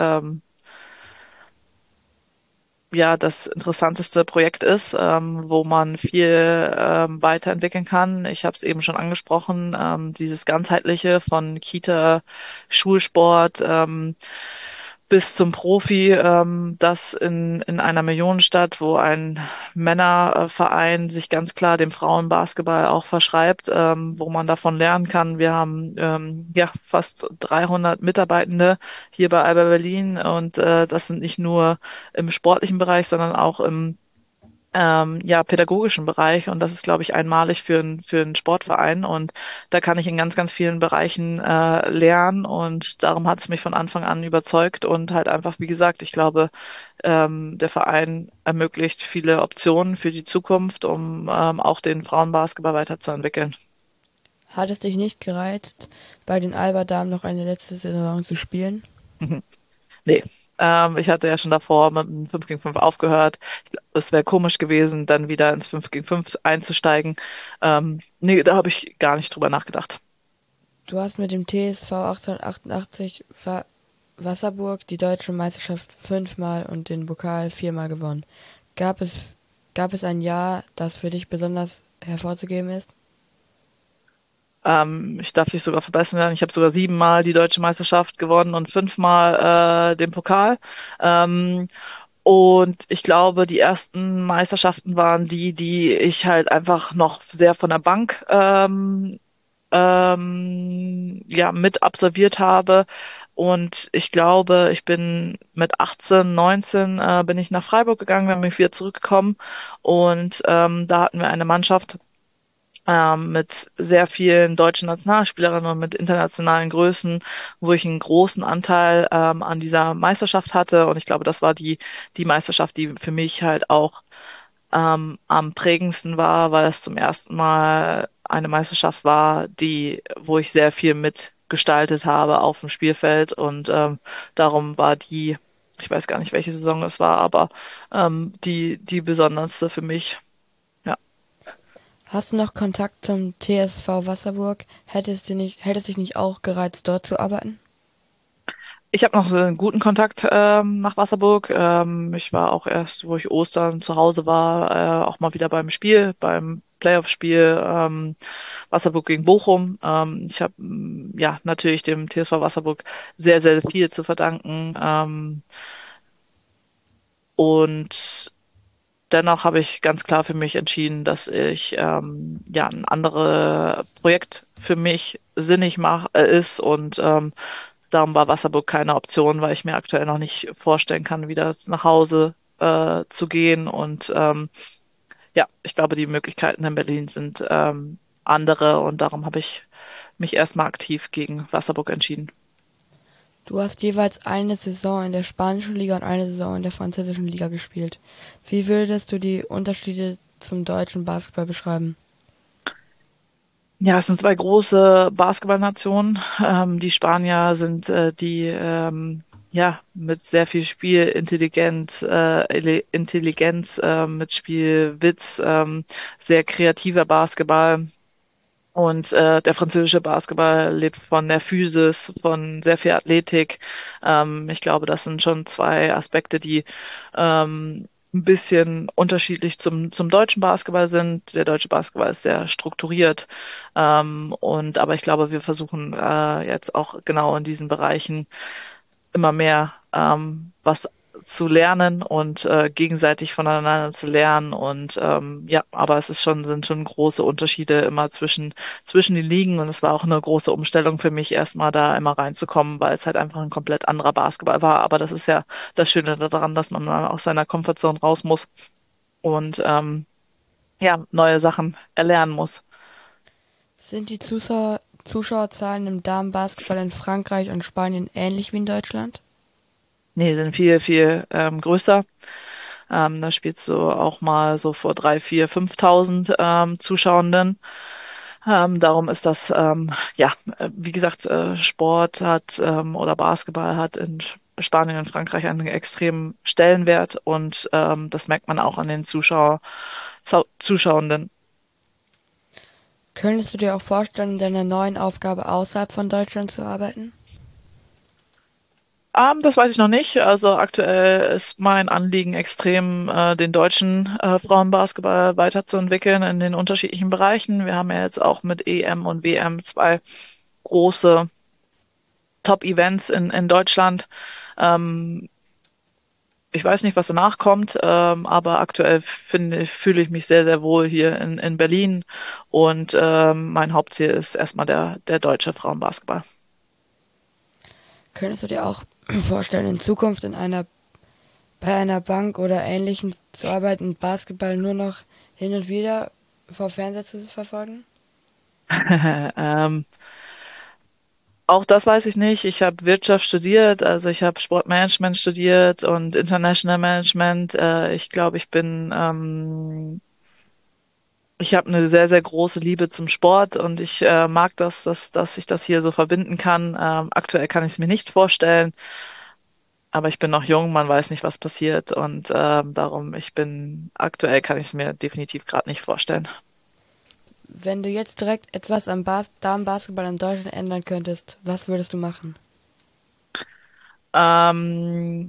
ja, das interessanteste Projekt ist, wo man viel weiterentwickeln kann. Ich habe es eben schon angesprochen, dieses ganzheitliche von Kita, Schulsport, bis zum Profi, das in einer Millionenstadt, wo ein Männerverein sich ganz klar dem Frauenbasketball auch verschreibt, wo man davon lernen kann. Wir haben ja fast 300 Mitarbeitende hier bei Alba Berlin und das sind nicht nur im sportlichen Bereich, sondern auch im ja, pädagogischen Bereich und das ist, glaube ich, einmalig für einen Sportverein und da kann ich in ganz, ganz vielen Bereichen lernen und darum hat es mich von Anfang an überzeugt und halt einfach, wie gesagt, ich glaube, der Verein ermöglicht viele Optionen für die Zukunft, um auch den Frauenbasketball weiterzuentwickeln. Hat es dich nicht gereizt, bei den Alba Damen noch eine letzte Saison zu spielen? Nee, ich hatte ja schon davor mit dem 5 gegen 5 aufgehört. Es wäre komisch gewesen, dann wieder ins 5 gegen 5 einzusteigen. Nee, da habe ich gar nicht drüber nachgedacht. Du hast mit dem TSV 1888 Wasserburg die deutsche Meisterschaft fünfmal und den Pokal viermal gewonnen. Gab es, gab es ein Jahr, das für dich besonders hervorzuheben ist? Ich darf dich sogar verbessern. Ich habe sogar 7-mal die deutsche Meisterschaft gewonnen und 5-mal den Pokal. Ähm, Und ich glaube, die ersten Meisterschaften waren die ich halt einfach noch sehr von der Bank ja, mit absolviert habe. Und ich glaube, ich bin mit 18, 19 bin ich nach Freiburg gegangen, dann bin ich wieder zurückgekommen. Und da hatten wir eine Mannschaft mit sehr vielen deutschen Nationalspielerinnen und mit internationalen Größen, wo ich einen großen Anteil an dieser Meisterschaft hatte. Und ich glaube, das war die Meisterschaft, die für mich halt auch am prägendsten war, weil es zum ersten Mal eine Meisterschaft war, wo ich sehr viel mitgestaltet habe auf dem Spielfeld. Und darum war ich weiß gar nicht, welche Saison es war, aber die besonderste für mich. Ja. Hast du noch Kontakt zum TSV Wasserburg? Hätte es dich nicht auch gereizt, dort zu arbeiten? Ich habe noch so einen guten Kontakt nach Wasserburg. Ich war auch erst, wo ich Ostern zu Hause war, auch mal wieder beim Spiel, beim Playoff-Spiel Wasserburg gegen Bochum. Ich habe ja natürlich dem TSV Wasserburg sehr, sehr viel zu verdanken. Und dennoch habe ich ganz klar für mich entschieden, dass ich ja ein anderes Projekt für mich ist und darum war Wasserburg keine Option, weil ich mir aktuell noch nicht vorstellen kann, wieder nach Hause zu gehen. Und ja, ich glaube, die Möglichkeiten in Berlin sind andere und darum habe ich mich erstmal aktiv gegen Wasserburg entschieden. Du hast jeweils eine Saison in der spanischen Liga und eine Saison in der französischen Liga gespielt. Wie würdest du die Unterschiede zum deutschen Basketball beschreiben? Ja, es sind zwei große Basketballnationen. Die Spanier sind die ja mit sehr viel Intelligenz, mit Spielwitz, sehr kreativer Basketball. Und der französische Basketball lebt von der Physis, von sehr viel Athletik. Ich glaube, das sind schon zwei Aspekte, die ein bisschen unterschiedlich zum deutschen Basketball sind. Der deutsche Basketball ist sehr strukturiert. Aber ich glaube, wir versuchen jetzt auch genau in diesen Bereichen immer mehr was zu lernen und gegenseitig voneinander zu lernen. Und ja, aber sind schon große Unterschiede immer zwischen den Ligen. Und es war auch eine große Umstellung für mich, erstmal da immer reinzukommen, weil es halt einfach ein komplett anderer Basketball war. Aber das ist ja das Schöne daran, dass man mal aus seiner Komfortzone raus muss und ja, neue Sachen erlernen muss. Sind die Zuschauerzahlen im Damenbasketball in Frankreich und Spanien ähnlich wie in Deutschland? Nee, sind viel, viel größer. Da spielst du auch mal so vor 3, 4, 5.000 Zuschauenden. Darum ist das, ja, wie gesagt, Sport hat oder Basketball hat in Spanien und Frankreich einen extremen Stellenwert und das merkt man auch an den Zuschauenden. Könntest du dir auch vorstellen, in deiner neuen Aufgabe außerhalb von Deutschland zu arbeiten? Das weiß ich noch nicht. Also aktuell ist mein Anliegen extrem, den deutschen Frauenbasketball weiterzuentwickeln in den unterschiedlichen Bereichen. Wir haben ja jetzt auch mit EM und WM zwei große Top-Events in Deutschland. Ähm, Ich weiß nicht, was danach kommt, aber aktuell fühle ich mich sehr, sehr wohl hier in Berlin und mein Hauptziel ist erstmal der deutsche Frauenbasketball. Könntest du dir auch vorstellen, in Zukunft bei einer Bank oder Ähnlichem zu arbeiten und Basketball nur noch hin und wieder vor Fernseher zu verfolgen? Ähm, Auch das weiß ich nicht. Ich habe Wirtschaft studiert, also ich habe Sportmanagement studiert und International Management. Ich glaube, ich habe eine sehr, sehr große Liebe zum Sport und ich mag dass ich das hier so verbinden kann. Aktuell kann ich es mir nicht vorstellen, aber ich bin noch jung, man weiß nicht, was passiert und aktuell kann ich es mir definitiv gerade nicht vorstellen. Wenn du jetzt direkt etwas am Damenbasketball in Deutschland ändern könntest, was würdest du machen? Ähm,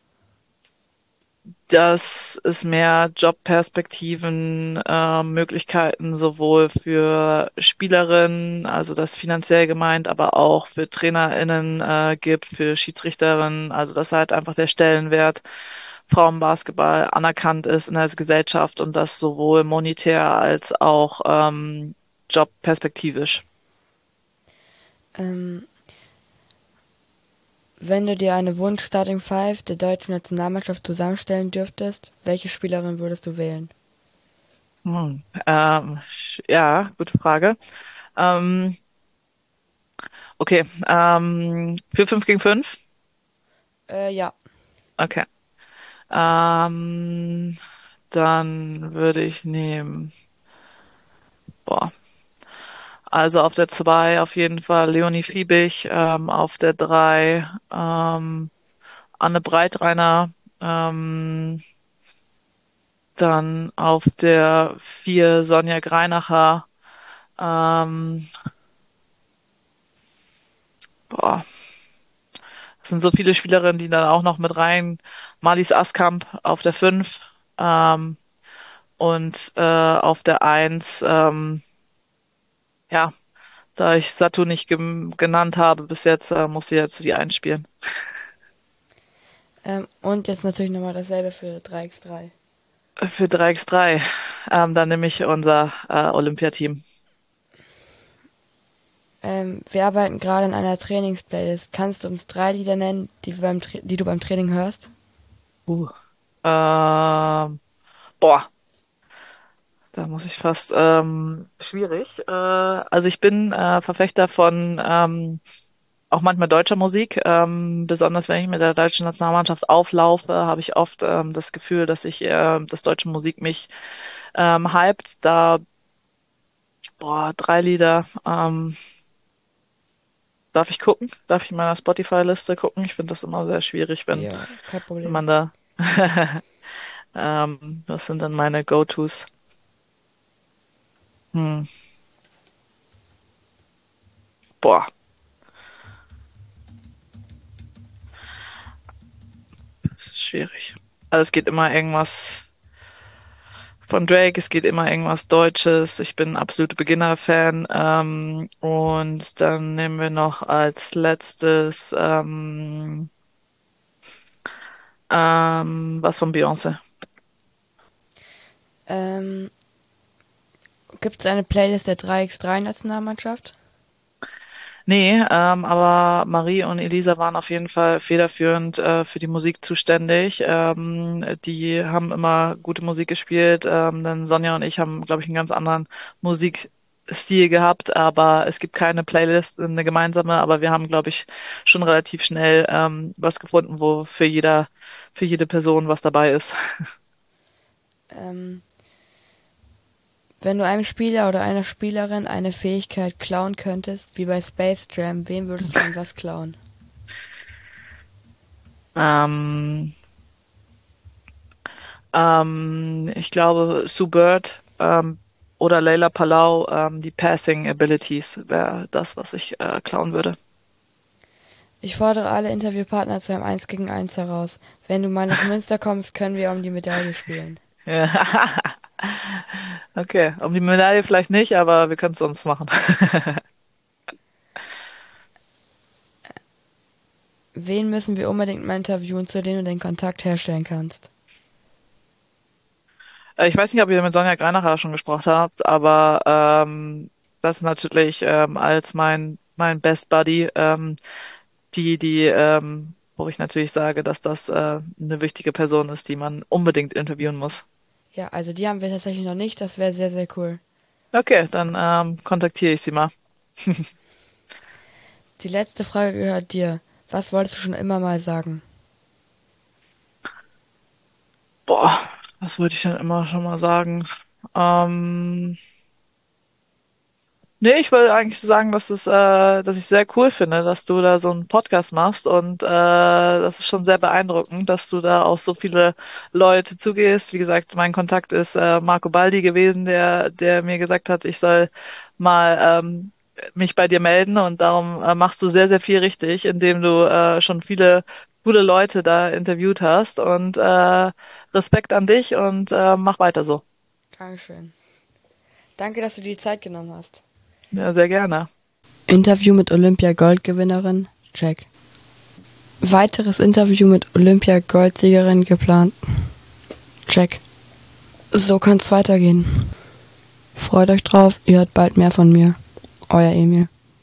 Dass es mehr Jobperspektiven, Möglichkeiten sowohl für Spielerinnen, also das finanziell gemeint, aber auch für TrainerInnen gibt, für Schiedsrichterinnen, also dass halt einfach der Stellenwert Frauenbasketball anerkannt ist in der Gesellschaft und das sowohl monetär als auch jobperspektivisch. Ähm, Wenn du dir eine Wunsch-Starting Five der deutschen Nationalmannschaft zusammenstellen dürftest, welche Spielerin würdest du wählen? Ja, gute Frage. Ähm, okay, 4 5 gegen 5. Ja. Okay. Ähm, Dann würde ich nehmen, boah, also auf der 2 auf jeden Fall Leonie Fiebig, auf der 3 Anne Breitreiner, ähm, dann auf der 4 Sonja Greinacher, ähm, boah, es sind so viele Spielerinnen, die dann auch noch mit rein, Marlies Askamp auf der 5, und auf der 1, ja, da ich Satu nicht genannt habe bis jetzt, muss sie jetzt die einspielen. Und jetzt natürlich nochmal dasselbe für 3x3. Für 3x3, dann nehme ich unser Olympiateam. Wir arbeiten gerade in einer Trainingsplaylist. Kannst du uns 3 Lieder nennen, die du beim Training hörst? Uh. Ähm, Boah, da muss ich fast schwierig. Also ich bin Verfechter von auch manchmal deutscher Musik. Besonders wenn ich mit der deutschen Nationalmannschaft auflaufe, habe ich oft das Gefühl, dass deutsche Musik mich hypt. Da, boah, 3 Lieder. Darf ich gucken? Darf ich in meiner Spotify-Liste gucken? Ich finde das immer sehr schwierig, Ja, kein wenn Problem. man da. Was sind dann meine Go-Tos? Hm, boah, das ist schwierig. Also es geht immer irgendwas von Drake, es geht immer irgendwas Deutsches. Ich bin ein absoluter Beginner-Fan. Und dann nehmen wir noch als letztes was von Beyoncé. Ähm, Gibt es eine Playlist der 3x3-Nationalmannschaft? Nee, aber Marie und Elisa waren auf jeden Fall federführend für die Musik zuständig. Die haben immer gute Musik gespielt. Denn Sonja und ich haben, glaube ich, einen ganz anderen Musikstil gehabt, aber es gibt keine Playlist, eine gemeinsame, aber wir haben, glaube ich, schon relativ schnell was gefunden, wo für jede Person was dabei ist. Ähm, Wenn du einem Spieler oder einer Spielerin eine Fähigkeit klauen könntest, wie bei Space Jam, wem würdest du denn was klauen? Ähm, Ich glaube, Sue Bird oder Leila Palau, die Passing Abilities wäre das, was ich klauen würde. Ich fordere alle Interviewpartner zu einem 1 gegen 1 heraus. Wenn du mal nach Münster kommst, können wir um die Medaille spielen. Ja. Okay, um die Medaille vielleicht nicht, aber wir können es sonst machen. Wen müssen wir unbedingt mal interviewen, zu dem du den Kontakt herstellen kannst? Ich weiß nicht, ob ihr mit Sonja Greinacher schon gesprochen habt, aber das ist natürlich als mein Best Buddy, wo ich natürlich sage, dass das eine wichtige Person ist, die man unbedingt interviewen muss. Ja, also die haben wir tatsächlich noch nicht. Das wäre sehr, sehr cool. Okay, dann kontaktiere ich sie mal. Die letzte Frage gehört dir. Was wolltest du schon immer mal sagen? Boah, was wollte ich denn immer schon mal sagen? Ähm, Nee, ich wollte eigentlich sagen, dass ich sehr cool finde, dass du da so einen Podcast machst und das ist schon sehr beeindruckend, dass du da auf so viele Leute zugehst. Wie gesagt, mein Kontakt ist Marco Baldi gewesen, der mir gesagt hat, ich soll mal mich bei dir melden und darum machst du sehr, sehr viel richtig, indem du schon viele coole Leute da interviewt hast und Respekt an dich und mach weiter so. Dankeschön. Danke, dass du dir die Zeit genommen hast. Ja, sehr gerne. Interview mit Olympia-Goldgewinnerin, check. Weiteres Interview mit Olympia-Goldsiegerin geplant. Check. So kann's weitergehen. Freut euch drauf, ihr hört bald mehr von mir. Euer Emil.